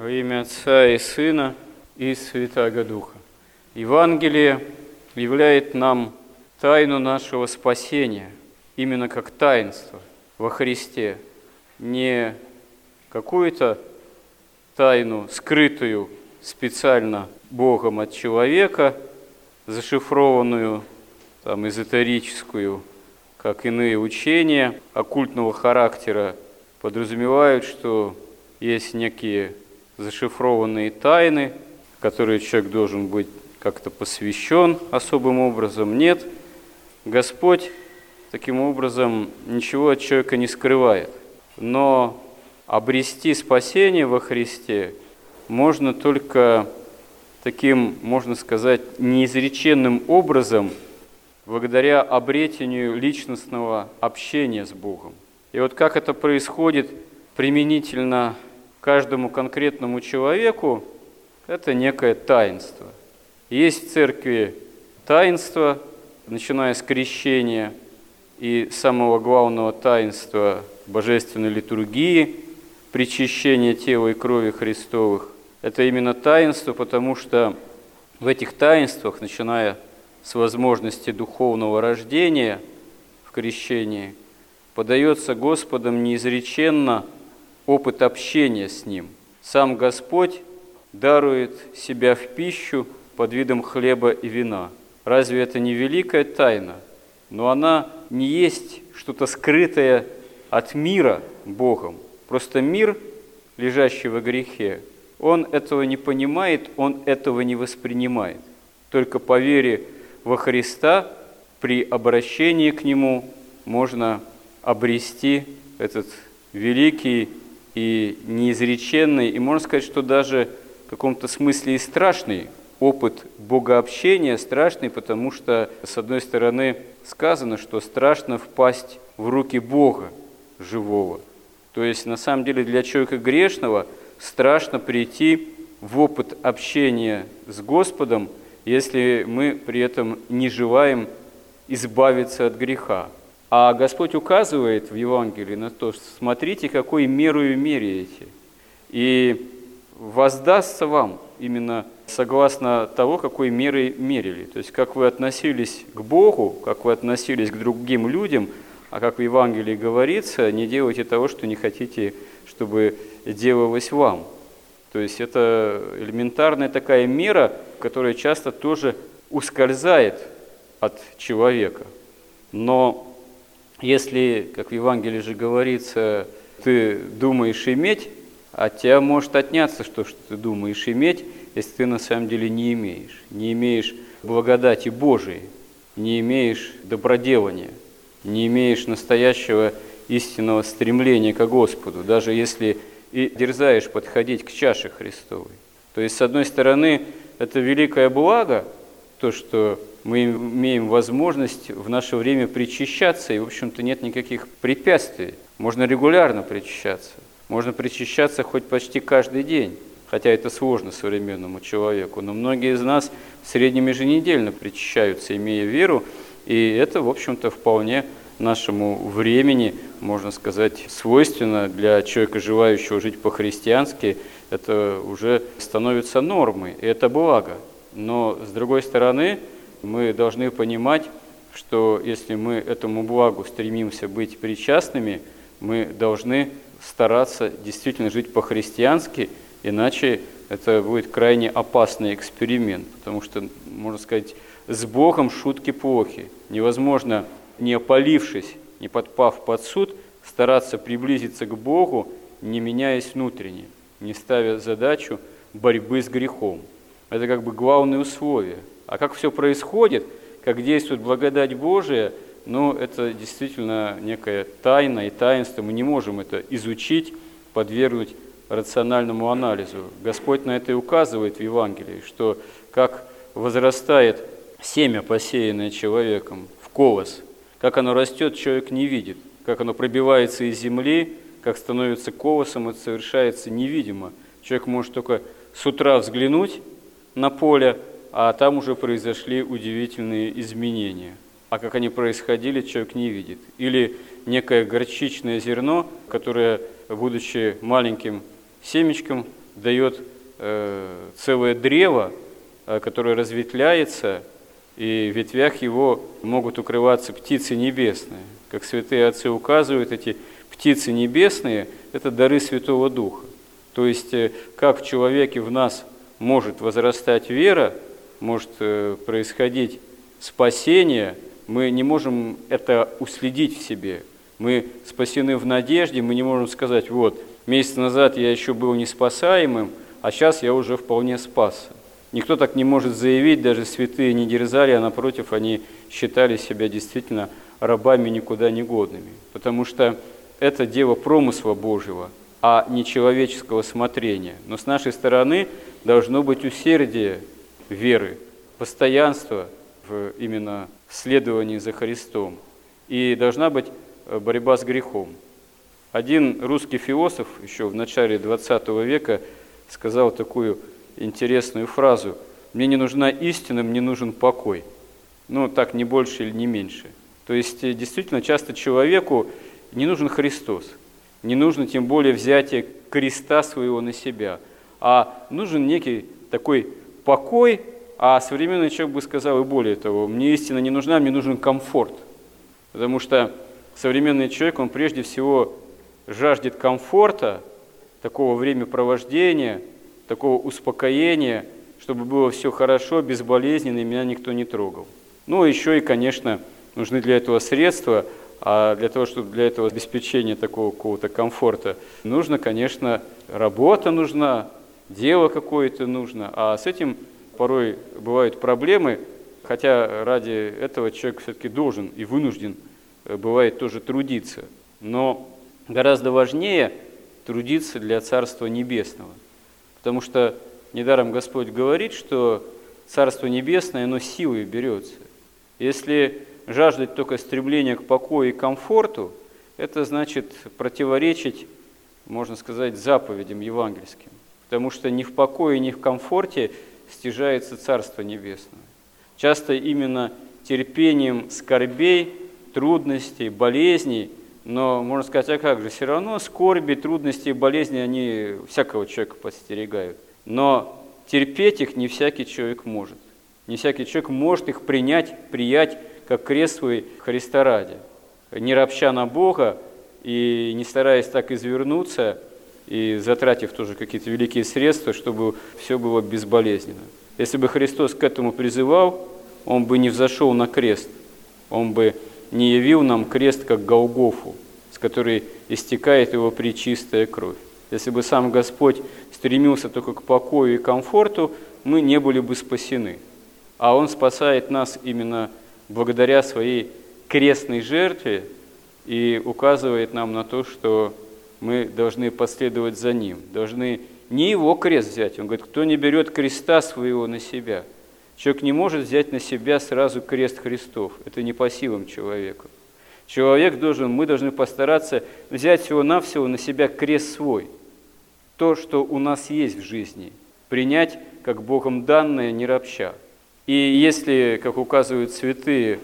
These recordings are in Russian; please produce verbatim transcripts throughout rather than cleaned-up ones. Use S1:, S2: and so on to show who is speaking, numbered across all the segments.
S1: Во имя Отца и Сына и Святаго Духа. Евангелие являет нам тайну нашего спасения, именно как таинство во Христе. Не какую-то тайну, скрытую специально Богом от человека, зашифрованную, там, эзотерическую, как иные учения оккультного характера подразумевают, что есть некие зашифрованные тайны, в которые человек должен быть как-то посвящен особым образом. Нет, Господь таким образом ничего от человека не скрывает. Но обрести спасение во Христе можно только таким, можно сказать, неизреченным образом, благодаря обретению личностного общения с Богом. И вот как это происходит применительно каждому конкретному человеку, это некое таинство. Есть в церкви таинство, начиная с крещения и самого главного таинства божественной литургии, причащения тела и крови Христовых. Это именно таинство, потому что в этих таинствах, начиная с возможности духовного рождения в крещении, подается Господом неизреченно опыт общения с Ним. Сам Господь дарует себя в пищу под видом хлеба и вина. Разве это не великая тайна? Но она не есть что-то скрытое от мира Богом. Просто мир, лежащий во грехе, он этого не понимает, он этого не воспринимает. Только по вере во Христа при обращении к Нему можно обрести этот великий и неизреченный, и можно сказать, что даже в каком-то смысле и страшный опыт богообщения, страшный, потому что, с одной стороны, сказано, что страшно впасть в руки Бога живого. То есть, на самом деле, для человека грешного страшно прийти в опыт общения с Господом, если мы при этом не желаем избавиться от греха. А Господь указывает в Евангелии на то, что смотрите, какой мерою меряете, и воздастся вам именно согласно того, какой мерой мерили. То есть, как вы относились к Богу, как вы относились к другим людям, а как в Евангелии говорится, не делайте того, что не хотите, чтобы делалось вам. То есть, это элементарная такая мера, которая часто тоже ускользает от человека. Но если, как в Евангелии же говорится, ты думаешь иметь, от тебя может отняться то, что ты думаешь иметь, если ты на самом деле не имеешь. Не имеешь благодати Божией, не имеешь доброделания, не имеешь настоящего истинного стремления к Господу, даже если и дерзаешь подходить к чаше Христовой. То есть, с одной стороны, это великое благо, то, что мы имеем возможность в наше время причащаться, и, в общем-то, нет никаких препятствий. Можно регулярно причащаться. Можно причащаться хоть почти каждый день, хотя это сложно современному человеку. Но многие из нас в среднем еженедельно причащаются, имея веру, и это, в общем-то, вполне нашему времени, можно сказать, свойственно для человека, желающего жить по-христиански. Это уже становится нормой, и это благо. Но, с другой стороны, мы должны понимать, что если мы этому благу стремимся быть причастными, мы должны стараться действительно жить по-христиански, иначе это будет крайне опасный эксперимент, потому что, можно сказать, с Богом шутки плохи. Невозможно, не опалившись, не подпав под суд, стараться приблизиться к Богу, не меняясь внутренне, не ставя задачу борьбы с грехом. Это как бы главное условие. А как все происходит, как действует благодать Божия, ну, это действительно некая тайна и таинство. Мы не можем это изучить, подвергнуть рациональному анализу. Господь на это и указывает в Евангелии, что как возрастает семя, посеянное человеком, в колос, как оно растет, человек не видит, как оно пробивается из земли, как становится колосом, это совершается невидимо. Человек может только с утра взглянуть на поле, а там уже произошли удивительные изменения. А как они происходили, человек не видит. Или некое горчичное зерно, которое, будучи маленьким семечком, дает э, целое древо, э, которое разветвляется, и в ветвях его могут укрываться птицы небесные. Как святые отцы указывают, эти птицы небесные – это дары Святого Духа. То есть, э, как в человеке в нас может возрастать вера, может э, происходить спасение, мы не можем это уследить в себе. Мы спасены в надежде, мы не можем сказать, вот, месяц назад я еще был неспасаемым, а сейчас я уже вполне спасся. Никто так не может заявить, даже святые не дерзали, а напротив, они считали себя действительно рабами никуда не годными. Потому что это дело промысла Божьего, а не человеческого смотрения. Но с нашей стороны должно быть усердие веры, постоянство в именно следовании за Христом. И должна быть борьба с грехом. Один русский философ еще в начале двадцатого века сказал такую интересную фразу: «Мне не нужна истина, мне нужен покой». Ну, так, не больше или не меньше. То есть, действительно, часто человеку не нужен Христос, не нужно тем более взятие креста своего на себя, а нужен некий такой покой, а современный человек бы сказал и более того: «Мне истина не нужна, мне нужен комфорт». Потому что современный человек, он прежде всего жаждет комфорта, такого времяпровождения, такого успокоения, чтобы было все хорошо, безболезненно, и меня никто не трогал. Ну, еще и, конечно, нужны для этого средства, а для того, чтобы для этого обеспечения такого какого-то комфорта, нужно, конечно, работа нужна, дело какое-то нужно, а с этим порой бывают проблемы, хотя ради этого человек все-таки должен и вынужден, бывает, тоже трудиться. Но гораздо важнее трудиться для Царства Небесного. Потому что недаром Господь говорит, что Царство Небесное, оно силой берется. Если жаждать только стремления к покою и комфорту, это значит противоречить, можно сказать, заповедям евангельским. Потому что ни в покое, ни в комфорте стяжается Царство Небесное. Часто именно терпением скорбей, трудностей, болезней, но, можно сказать, а как же, все равно скорби, трудности и болезни, они всякого человека подстерегают. Но терпеть их не всякий человек может. Не всякий человек может их принять, приять, как крест свой Христа ради. Не ропща на Бога и не стараясь так извернуться, и затратив тоже какие-то великие средства, чтобы все было безболезненно. Если бы Христос к этому призывал, Он бы не взошел на крест, Он бы не явил нам крест, как Голгофу, с которой истекает Его пречистая кровь. Если бы сам Господь стремился только к покою и комфорту, мы не были бы спасены. А Он спасает нас именно благодаря Своей крестной жертве и указывает нам на то, что мы должны последовать за Ним, должны не Его крест взять. Он говорит, кто не берет креста своего на себя. Человек не может взять на себя сразу крест Христов. Это не по силам человеку. Человек должен, мы должны постараться взять всего-навсего на себя крест свой. То, что у нас есть в жизни, принять как Богом данное, не ропща. И если, как указывают святые,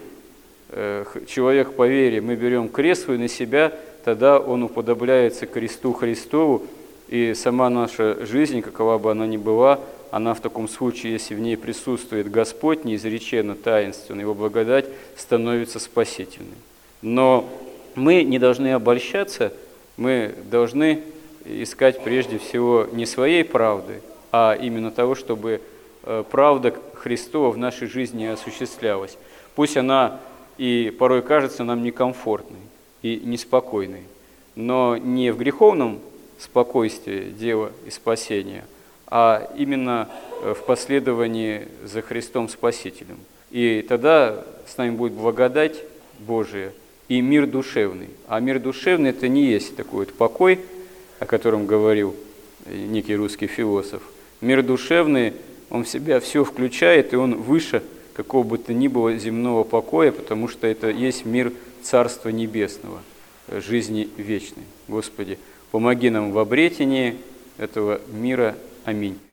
S1: человек по вере, мы берем крест свой на себя, тогда он уподобляется кресту Христову, и сама наша жизнь, какова бы она ни была, она в таком случае, если в ней присутствует Господь, неизреченно таинственно, Его благодать становится спасительной. Но мы не должны обольщаться, мы должны искать прежде всего не своей правды, а именно того, чтобы правда Христова в нашей жизни осуществлялась. Пусть она и порой кажется нам некомфортной и неспокойной, но не в греховном спокойствии дело и спасения, а именно в последовании за Христом Спасителем. И тогда с нами будет благодать Божия и мир душевный. А мир душевный – это не есть такой вот покой, о котором говорил некий русский философ. Мир душевный, он в себя все включает, и он выше какого бы то ни было земного покоя, потому что это есть мир Царства Небесного, жизни вечной. Господи, помоги нам в обретении этого мира. Аминь.